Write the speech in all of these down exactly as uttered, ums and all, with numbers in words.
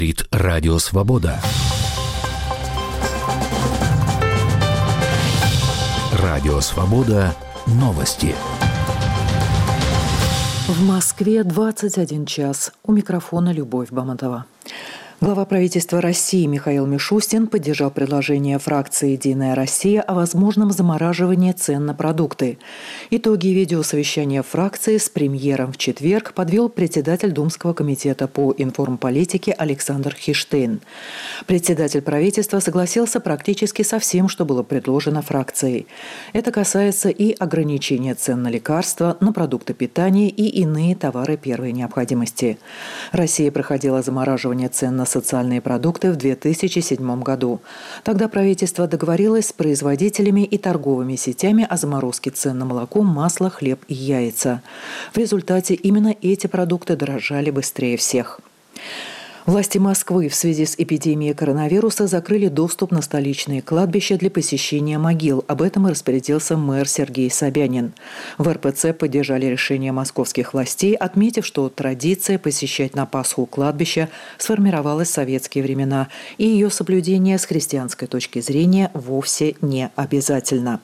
Говорит Радио Свобода. Радио Свобода. Новости. В Москве двадцать один час. У микрофона Любовь Бамонтова. Глава правительства России Михаил Мишустин поддержал предложение фракции «Единая Россия» о возможном замораживании цен на продукты. Итоги видеосовещания фракции с премьером в четверг подвел председатель Думского комитета по информполитике Александр Хиштейн. Председатель правительства согласился практически со всем, что было предложено фракцией. Это касается и ограничения цен на лекарства, на продукты питания и иные товары первой необходимости. Россия проходила замораживание цен на социальные продукты в две тысячи седьмом году. Тогда правительство договорилось с производителями и торговыми сетями о заморозке цен на молоко, масло, хлеб и яйца. В результате именно эти продукты дорожали быстрее всех. Власти Москвы в связи с эпидемией коронавируса закрыли доступ на столичные кладбища для посещения могил. Об этом и распорядился мэр Сергей Собянин. В эр пэ цэ поддержали решение московских властей, отметив, что традиция посещать на Пасху кладбища сформировалась в советские времена, и ее соблюдение с христианской точки зрения вовсе не обязательно.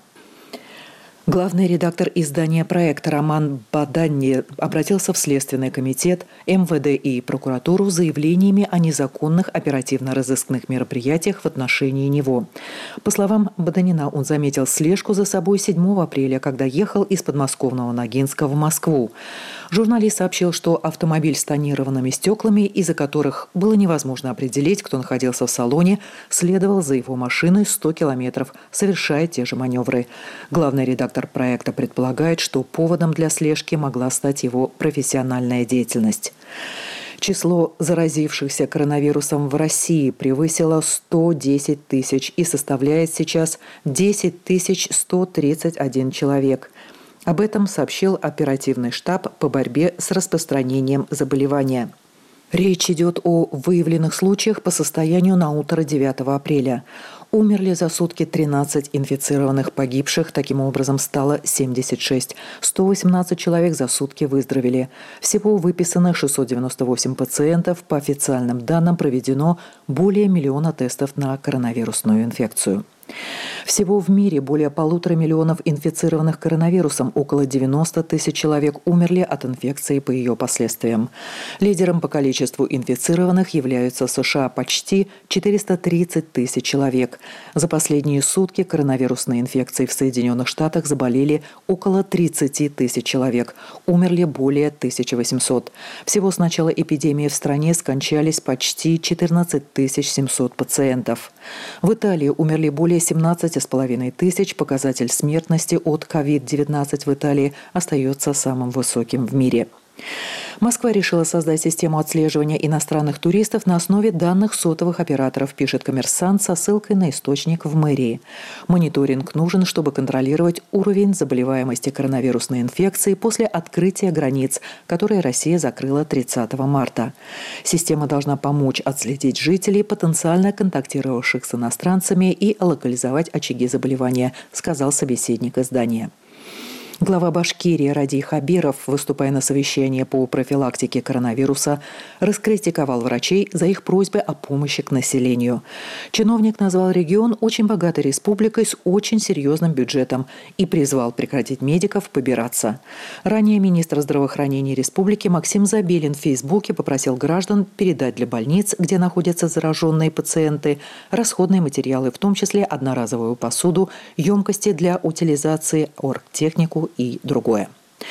Главный редактор издания «Проект» Роман Баданни обратился в Следственный комитет, эм вэ дэ и прокуратуру с заявлениями о незаконных оперативно-розыскных мероприятиях в отношении него. По словам Баданина, он заметил слежку за собой седьмого апреля, когда ехал из подмосковного Ногинска в Москву. Журналист сообщил, что автомобиль с тонированными стеклами, из-за которых было невозможно определить, кто находился в салоне, следовал за его машиной сто километров, совершая те же маневры. Главный редактор проекта предполагает, что поводом для слежки могла стать его профессиональная деятельность. Число заразившихся коронавирусом в России превысило сто десять тысяч и составляет сейчас десять тысяч сто тридцать один человек. Об этом сообщил оперативный штаб по борьбе с распространением заболевания. Речь идет о выявленных случаях по состоянию на утро девятого апреля. Умерли за сутки тринадцать инфицированных, погибших, таким образом стало семьдесят шесть. сто восемнадцать человек за сутки выздоровели. Всего выписано шестьсот девяносто восемь пациентов. По официальным данным проведено более миллиона тестов на коронавирусную инфекцию. Всего в мире более полутора миллионов инфицированных коронавирусом, около девяносто тысяч человек умерли от инфекции по ее последствиям. Лидером по количеству инфицированных являются США, почти четыреста тридцать тысяч человек. За последние сутки коронавирусной инфекцией в Соединенных Штатах заболели около тридцать тысяч человек, умерли более тысяча восемьсот. Всего с начала эпидемии в стране скончались почти четырнадцать тысяч семьсот пациентов. В Италии умерли более семнадцать с половиной тысяч. Показатель смертности от ковид девятнадцать в Италии остается самым высоким в мире. Москва решила создать систему отслеживания иностранных туристов на основе данных сотовых операторов, пишет «Коммерсант» со ссылкой на источник в мэрии. Мониторинг нужен, чтобы контролировать уровень заболеваемости коронавирусной инфекцией после открытия границ, которые Россия закрыла тридцатого марта. Система должна помочь отследить жителей, потенциально контактировавших с иностранцами, и локализовать очаги заболевания, сказал собеседник издания. Глава Башкирии Радий Хабиров, выступая на совещании по профилактике коронавируса, раскритиковал врачей за их просьбы о помощи к населению. Чиновник назвал регион очень богатой республикой с очень серьезным бюджетом и призвал прекратить медиков побираться. Ранее министр здравоохранения республики Максим Забелин в Фейсбуке попросил граждан передать для больниц, где находятся зараженные пациенты, расходные материалы, в том числе одноразовую посуду, емкости для утилизации, оргтехнику и другое.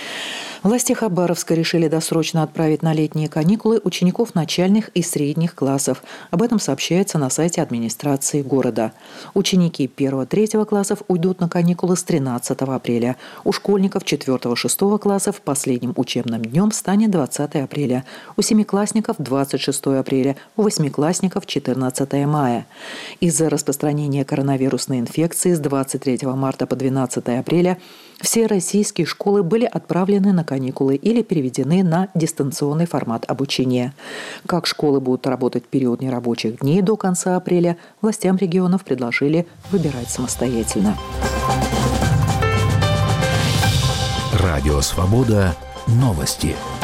Власти Хабаровска решили досрочно отправить на летние каникулы учеников начальных и средних классов. Об этом сообщается на сайте администрации города. Ученики первого-третьего классов уйдут на каникулы с тринадцатого апреля. У школьников четвёртого-шестого классов последним учебным днем станет двадцатого апреля. У семиклассников – двадцать шестого апреля, у восьмиклассников – четырнадцатого мая. Из-за распространения коронавирусной инфекции с двадцать третьего марта по двенадцатого апреля все российские школы были отправлены на каникулы или переведены на дистанционный формат обучения. Как школы будут работать в период нерабочих дней до конца апреля, властям регионов предложили выбирать самостоятельно. Радио «Свобода». Новости.